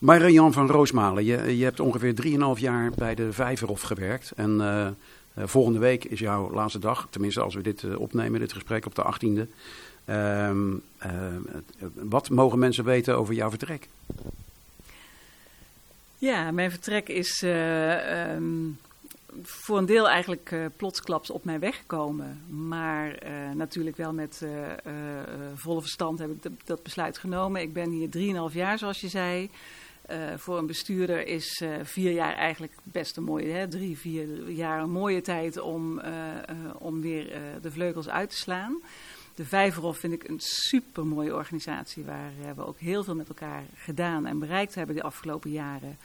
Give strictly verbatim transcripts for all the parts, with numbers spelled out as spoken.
Marian van Roosmalen, je, je hebt ongeveer drieënhalf jaar bij de Vijverhof gewerkt. En uh, uh, volgende week is jouw laatste dag, tenminste als we dit uh, opnemen, dit gesprek op de achttiende. Uh, uh, wat mogen mensen weten over jouw vertrek? Ja, mijn vertrek is uh, um, voor een deel eigenlijk uh, plotsklaps op mij weggekomen. Maar uh, natuurlijk wel met uh, uh, volle verstand heb ik d- dat besluit genomen. Ik ben hier drieënhalf jaar, zoals je zei. Uh, voor een bestuurder is uh, vier jaar eigenlijk best een mooie, hè? drie, vier jaar een mooie tijd om, uh, uh, om weer uh, de vleugels uit te slaan. De Vijverhof vind ik een super mooie organisatie waar uh, we ook heel veel met elkaar gedaan en bereikt hebben de afgelopen jaren.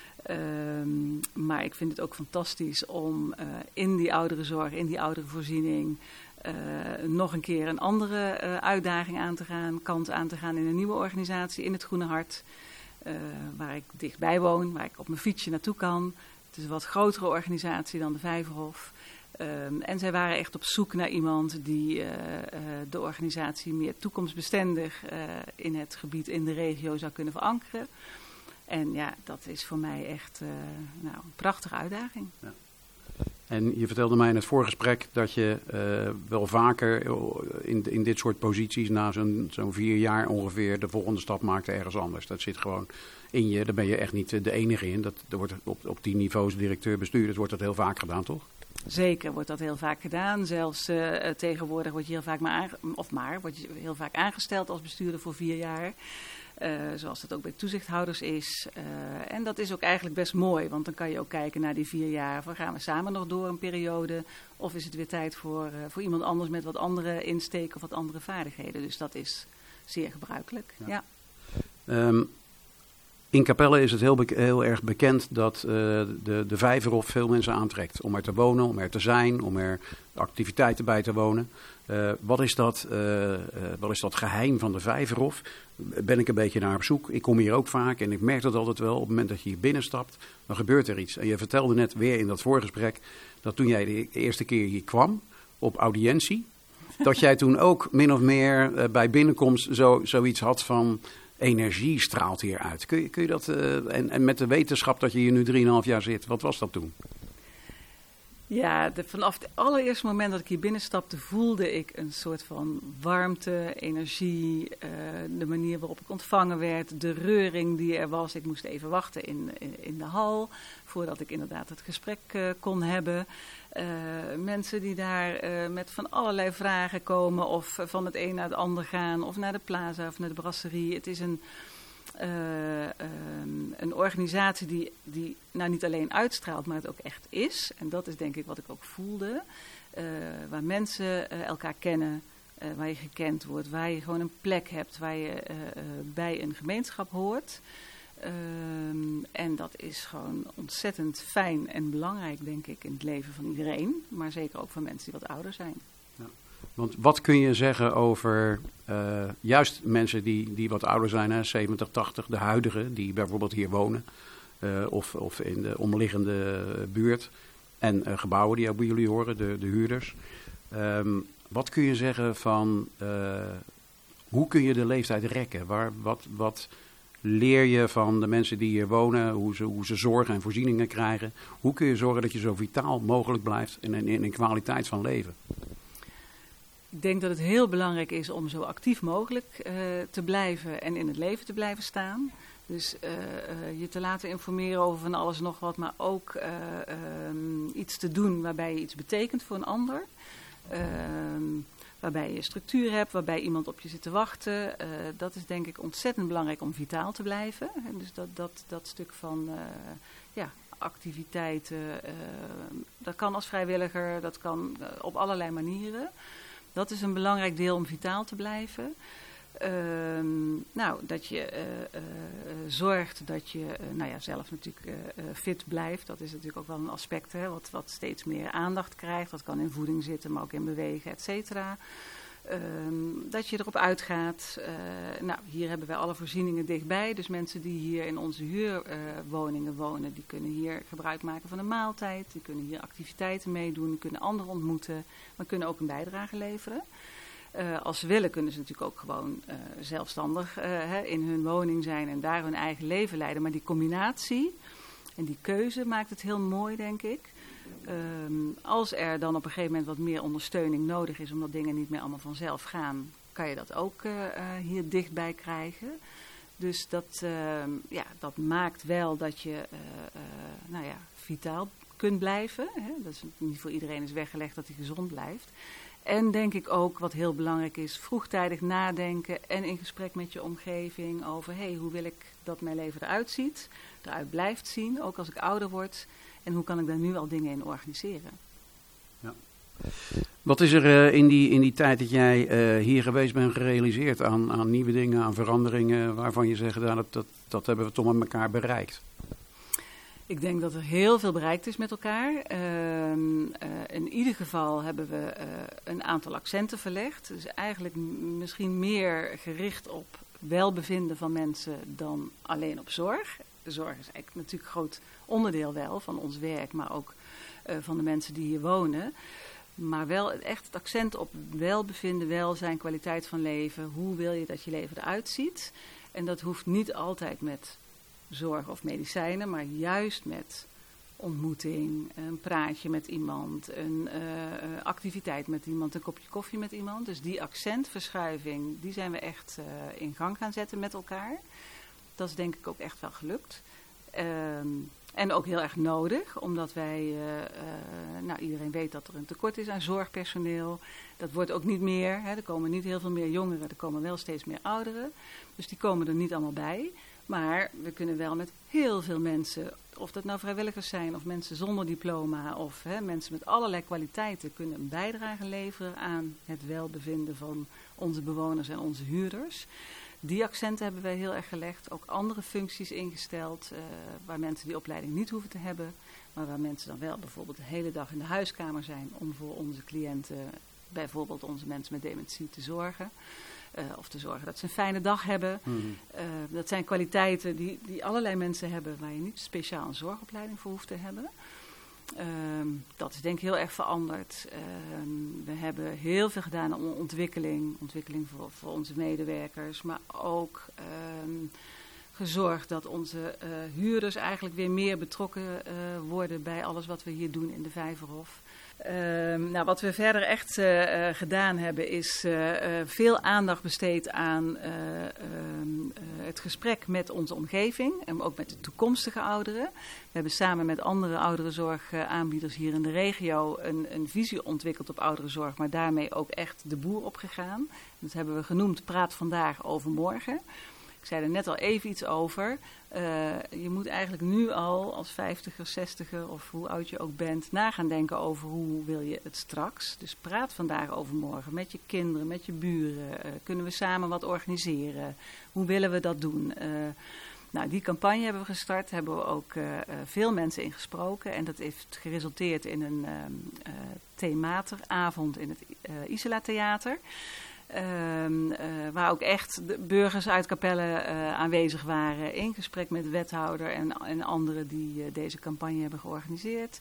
Um, maar ik vind het ook fantastisch om uh, in die ouderenzorg, in die ouderenvoorziening, uh, nog een keer een andere uh, uitdaging aan te gaan, kant aan te gaan in een nieuwe organisatie, in het Groene Hart. Uh, waar ik dichtbij woon, waar ik op mijn fietsje naartoe kan. Het is een wat grotere organisatie dan de Vijverhof. Um, en zij waren echt op zoek naar iemand die uh, uh, de organisatie meer toekomstbestendig uh, in het gebied, in de regio zou kunnen verankeren. En ja, dat is voor mij echt uh, nou, een prachtige uitdaging. Ja. En je vertelde mij in het voorgesprek dat je uh, wel vaker in, in dit soort posities na zo'n, zo'n vier jaar ongeveer de volgende stap maakte ergens anders. Dat zit gewoon in je, daar ben je echt niet de enige in. Dat, dat wordt op, op die niveaus directeur, bestuurders wordt dat heel vaak gedaan, toch? Zeker wordt dat heel vaak gedaan. Zelfs uh, tegenwoordig word je heel vaak maar, aange- of maar, word je heel vaak aangesteld als bestuurder voor vier jaar. Uh, zoals dat ook bij toezichthouders is. Uh, en dat is ook eigenlijk best mooi, want dan kan je ook kijken naar die vier jaar. Van, gaan we samen nog door een periode? Of is het weer tijd voor, uh, voor iemand anders met wat andere insteek of wat andere vaardigheden? Dus dat is zeer gebruikelijk. Ja. Ja. Um, in Capelle is het heel, be- heel erg bekend dat uh, de, de Vijverhof veel mensen aantrekt. Om er te wonen, om er te zijn, om er activiteiten bij te wonen. Uh, wat, is dat, uh, uh, wat is dat geheim van de Vijverhof? Ben ik een beetje naar op zoek. Ik kom hier ook vaak en ik merk dat altijd wel. Op het moment dat je hier binnenstapt, dan gebeurt er iets. En je vertelde net weer in dat voorgesprek dat toen jij de eerste keer hier kwam op audiëntie, dat jij toen ook min of meer uh, bij binnenkomst zo, zoiets had van energie straalt hier uit. Kun je, kun je dat, uh, en, en met de wetenschap dat je hier nu drieënhalf jaar zit, wat was dat toen? Ja, de, vanaf het allereerste moment dat ik hier binnenstapte voelde ik een soort van warmte, energie, uh, de manier waarop ik ontvangen werd, de reuring die er was. Ik moest even wachten in, in, in de hal voordat ik inderdaad het gesprek uh, kon hebben. Uh, mensen die daar uh, met van allerlei vragen komen of van het een naar het ander gaan of naar de plaza of naar de brasserie. Het is een... Uh, um, een organisatie die, die nou niet alleen uitstraalt, maar het ook echt is. En dat is denk ik wat ik ook voelde. Uh, waar mensen uh, elkaar kennen, uh, waar je gekend wordt, waar je gewoon een plek hebt, waar je uh, uh, bij een gemeenschap hoort. Um, en dat is gewoon ontzettend fijn en belangrijk, denk ik, in het leven van iedereen. Maar zeker ook van mensen die wat ouder zijn. Ja. Want wat kun je zeggen over uh, juist mensen die, die wat ouder zijn, hè, zeventig, tachtig, de huidigen, die bijvoorbeeld hier wonen uh, of, of in de omliggende buurt en uh, gebouwen die ook bij jullie horen, de, de huurders. Um, wat kun je zeggen van uh, hoe kun je de leeftijd rekken? Waar, wat, wat leer je van de mensen die hier wonen, hoe ze, hoe ze zorg en voorzieningen krijgen? Hoe kun je zorgen dat je zo vitaal mogelijk blijft in, in, in een kwaliteit van leven? Ik denk dat het heel belangrijk is om zo actief mogelijk uh, te blijven en in het leven te blijven staan. Dus uh, uh, je te laten informeren over van alles en nog wat, maar ook uh, um, iets te doen waarbij je iets betekent voor een ander. Uh, waarbij je structuur hebt, waarbij iemand op je zit te wachten. Uh, dat is denk ik ontzettend belangrijk om vitaal te blijven. En dus dat, dat, dat stuk van uh, ja, activiteiten, uh, dat kan als vrijwilliger, dat kan uh, op allerlei manieren. Dat is een belangrijk deel om vitaal te blijven. Uh, nou, dat je uh, uh, zorgt dat je uh, nou ja, zelf natuurlijk uh, uh, fit blijft. Dat is natuurlijk ook wel een aspect, hè, wat, wat steeds meer aandacht krijgt. Dat kan in voeding zitten, maar ook in bewegen, et cetera. Uh, dat je erop uitgaat. Uh, nou, hier hebben wij alle voorzieningen dichtbij. Dus mensen die hier in onze huurwoningen uh, wonen, die kunnen hier gebruik maken van een maaltijd. Die kunnen hier activiteiten meedoen, die kunnen anderen ontmoeten, maar kunnen ook een bijdrage leveren. Uh, als ze willen kunnen ze natuurlijk ook gewoon uh, zelfstandig uh, hè, in hun woning zijn en daar hun eigen leven leiden. Maar die combinatie en die keuze maakt het heel mooi, denk ik. Um, als er dan op een gegeven moment wat meer ondersteuning nodig is, omdat dingen niet meer allemaal vanzelf gaan, kan je dat ook uh, uh, hier dichtbij krijgen. Dus dat, uh, ja, dat maakt wel dat je uh, uh, nou ja, vitaal kunt blijven. Hè? Dat is niet voor iedereen is weggelegd dat hij gezond blijft. En denk ik ook, wat heel belangrijk is, vroegtijdig nadenken en in gesprek met je omgeving over, hé, hey, hoe wil ik dat mijn leven eruit ziet, eruit blijft zien, ook als ik ouder word. En hoe kan ik daar nu al dingen in organiseren? Ja. Wat is er uh, in, die, in die tijd dat jij uh, hier geweest bent gerealiseerd aan, aan nieuwe dingen, aan veranderingen, waarvan je zegt, nou, dat, dat, dat hebben we toch met elkaar bereikt? Ik denk dat er heel veel bereikt is met elkaar. Uh, uh, in ieder geval hebben we uh, een aantal accenten verlegd. Dus eigenlijk m- misschien meer gericht op welbevinden van mensen dan alleen op zorg. De zorg is eigenlijk natuurlijk een groot onderdeel wel van ons werk, maar ook uh, van de mensen die hier wonen. Maar wel echt het accent op welbevinden, welzijn, kwaliteit van leven. Hoe wil je dat je leven eruit ziet? En dat hoeft niet altijd met zorg of medicijnen, maar juist met ontmoeting, een praatje met iemand, een uh, activiteit met iemand, een kopje koffie met iemand. Dus die accentverschuiving, die zijn we echt uh, in gang gaan zetten met elkaar. Dat is denk ik ook echt wel gelukt. Um, en ook heel erg nodig, omdat wij, uh, uh, nou iedereen weet dat er een tekort is aan zorgpersoneel. Dat wordt ook niet meer, hè, er komen niet heel veel meer jongeren, er komen wel steeds meer ouderen. Dus die komen er niet allemaal bij. Maar we kunnen wel met heel veel mensen, of dat nou vrijwilligers zijn of mensen zonder diploma of hè, mensen met allerlei kwaliteiten, kunnen een bijdrage leveren aan het welbevinden van onze bewoners en onze huurders. Die accenten hebben wij heel erg gelegd, ook andere functies ingesteld, uh, waar mensen die opleiding niet hoeven te hebben, maar waar mensen dan wel bijvoorbeeld de hele dag in de huiskamer zijn om voor onze cliënten, bijvoorbeeld onze mensen met dementie, te zorgen. Uh, of te zorgen dat ze een fijne dag hebben. Mm-hmm. Uh, dat zijn kwaliteiten die, die allerlei mensen hebben waar je niet speciaal een zorgopleiding voor hoeft te hebben. Uh, dat is denk ik heel erg veranderd. Uh, we hebben heel veel gedaan aan ontwikkeling. Ontwikkeling voor, voor onze medewerkers. Maar ook uh, gezorgd dat onze uh, huurders eigenlijk weer meer betrokken uh, worden bij alles wat we hier doen in de Vijverhof. Uh, nou, wat we verder echt uh, uh, gedaan hebben is uh, uh, veel aandacht besteed aan uh, uh, uh, het gesprek met onze omgeving en ook met de toekomstige ouderen. We hebben samen met andere ouderenzorgaanbieders hier in de regio een, een visie ontwikkeld op ouderenzorg, maar daarmee ook echt de boer opgegaan. Dat hebben we genoemd Praat vandaag over morgen. Ik zei er net al even iets over. Uh, je moet eigenlijk nu al als vijftiger, zestiger of hoe oud je ook bent, na gaan denken over hoe wil je het straks. Dus praat vandaag over morgen met je kinderen, met je buren. Uh, kunnen we samen wat organiseren? Hoe willen we dat doen? Uh, nou, die campagne hebben we gestart, hebben we ook uh, uh, veel mensen in gesproken. En dat heeft geresulteerd in een uh, uh, themateravond in het uh, Isola Theater. Um, uh, waar ook echt de burgers uit Capelle uh, aanwezig waren in gesprek met wethouder en, en anderen die uh, deze campagne hebben georganiseerd.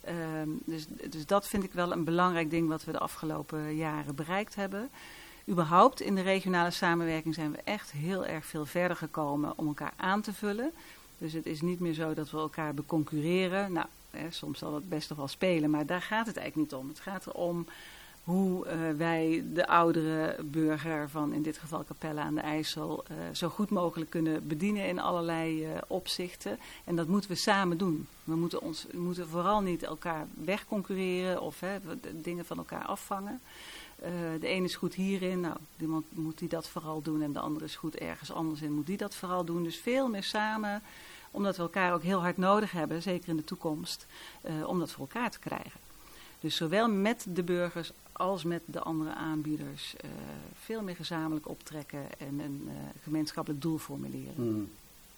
Um, dus, dus dat vind ik wel een belangrijk ding wat we de afgelopen jaren bereikt hebben. Überhaupt in de regionale samenwerking zijn we echt heel erg veel verder gekomen om elkaar aan te vullen. Dus het is niet meer zo dat we elkaar beconcurreren. Nou, hè, soms zal dat best nog wel spelen, maar daar gaat het eigenlijk niet om. Het gaat erom hoe uh, wij de oudere burger van in dit geval Capelle aan de IJssel uh, zo goed mogelijk kunnen bedienen in allerlei uh, opzichten. En dat moeten we samen doen. We moeten, ons, we moeten vooral niet elkaar wegconcurreren of hè, dingen van elkaar afvangen. Uh, de ene is goed hierin, nou, iemand moet die dat vooral doen en de andere is goed ergens anders in, moet die dat vooral doen. Dus veel meer samen, omdat we elkaar ook heel hard nodig hebben, zeker in de toekomst, uh, om dat voor elkaar te krijgen. Dus zowel met de burgers als met de andere aanbieders uh, veel meer gezamenlijk optrekken en een uh, gemeenschappelijk doel formuleren. Hmm.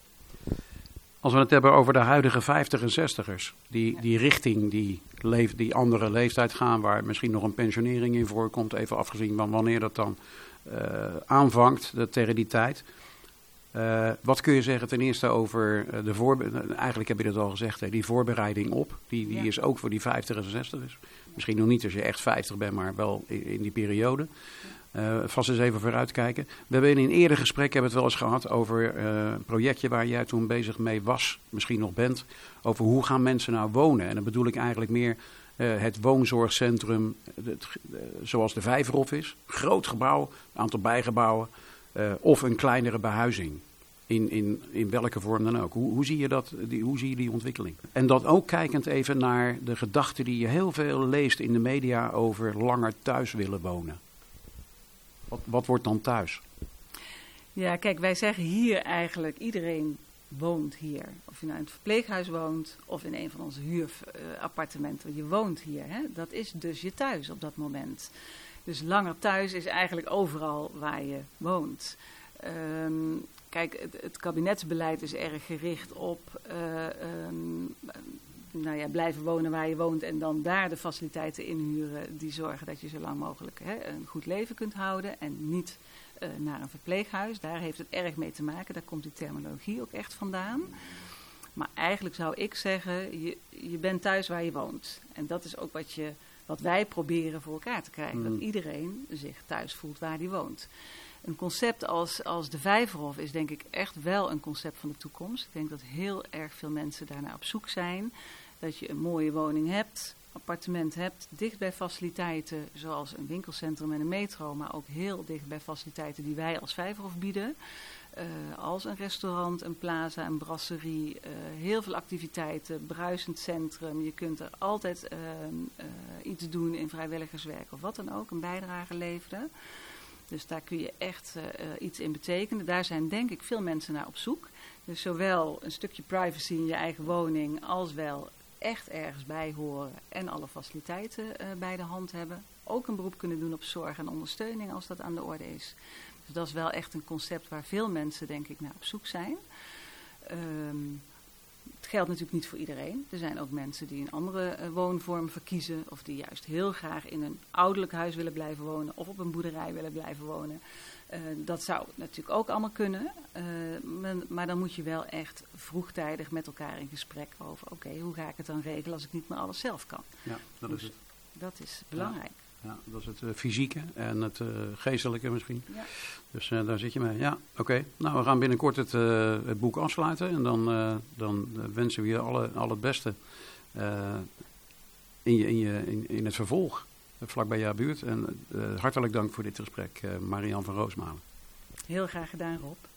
Als we het hebben over de huidige vijftig en zestigers, die, ja. die richting die, leef, die andere leeftijd gaan, waar misschien nog een pensionering in voorkomt, even afgezien van wanneer dat dan uh, aanvangt de, tegen die tijd. Uh, wat kun je zeggen ten eerste over uh, de voorbereiding, eigenlijk heb je dat al gezegd, hè, die voorbereiding op, die, die ja. is ook voor die vijftig en zestigers. Misschien nog niet als je echt vijftig bent, maar wel in, in die periode. Uh, vast eens even vooruitkijken. We hebben in een eerder gesprek hebben het wel eens gehad over uh, een projectje waar jij toen bezig mee was, misschien nog bent, over hoe gaan mensen nou wonen. En dan bedoel ik eigenlijk meer uh, het woonzorgcentrum, het, uh, zoals de Vijverhof is. Groot gebouw, een aantal bijgebouwen, uh, of een kleinere behuizing. In, in, in welke vorm dan ook. Hoe, hoe, zie je dat, die, hoe zie je die ontwikkeling? En dat ook kijkend even naar de gedachten die je heel veel leest in de media over langer thuis willen wonen. Wat, wat wordt dan thuis? Ja, kijk, wij zeggen hier eigenlijk, iedereen woont hier. Of je nou in het verpleeghuis woont of in een van onze huurappartementen. Je woont hier, hè? Dat is dus je thuis op dat moment. Dus langer thuis is eigenlijk overal waar je woont. Um, kijk, het, het kabinetsbeleid is erg gericht op uh, um, nou ja, blijven wonen waar je woont en dan daar de faciliteiten inhuren die zorgen dat je zo lang mogelijk hè, een goed leven kunt houden en niet uh, naar een verpleeghuis. Daar heeft het erg mee te maken, daar komt die terminologie ook echt vandaan. Maar eigenlijk zou ik zeggen, je, je bent thuis waar je woont. En dat is ook wat, je, wat wij proberen voor elkaar te krijgen, mm. dat iedereen zich thuis voelt waar hij woont. Een concept als, als de Vijverhof is denk ik echt wel een concept van de toekomst. Ik denk dat heel erg veel mensen daarnaar op zoek zijn. Dat je een mooie woning hebt, appartement hebt, dicht bij faciliteiten zoals een winkelcentrum en een metro. Maar ook heel dicht bij faciliteiten die wij als Vijverhof bieden. Uh, als een restaurant, een plaza, een brasserie, uh, heel veel activiteiten, bruisend centrum. Je kunt er altijd uh, uh, iets doen in vrijwilligerswerk of wat dan ook, een bijdrage leveren. Dus daar kun je echt uh, iets in betekenen. Daar zijn denk ik veel mensen naar op zoek. Dus zowel een stukje privacy in je eigen woning als wel echt ergens bij horen en alle faciliteiten uh, bij de hand hebben. Ook een beroep kunnen doen op zorg en ondersteuning als dat aan de orde is. Dus dat is wel echt een concept waar veel mensen denk ik naar op zoek zijn. Um, Het geldt natuurlijk niet voor iedereen. Er zijn ook mensen die een andere uh, woonvorm verkiezen of die juist heel graag in een ouderlijk huis willen blijven wonen of op een boerderij willen blijven wonen. Uh, dat zou natuurlijk ook allemaal kunnen, uh, maar, maar dan moet je wel echt vroegtijdig met elkaar in gesprek over, oké, okay, hoe ga ik het dan regelen als ik niet meer alles zelf kan? Ja, dat dus is het. Dat is belangrijk. Ja, ja, dat is het uh, fysieke en het uh, geestelijke misschien. Ja. Dus uh, daar zit je mee. Ja, oké. Okay. Nou, we gaan binnenkort het, uh, het boek afsluiten. En dan, uh, dan uh, wensen we je alle, alle het beste uh, in, je, in, je, in, in het vervolg. Uh, vlak bij jouw buurt. En uh, hartelijk dank voor dit gesprek, uh, Marianne van Roosmalen. Heel graag gedaan, Rob.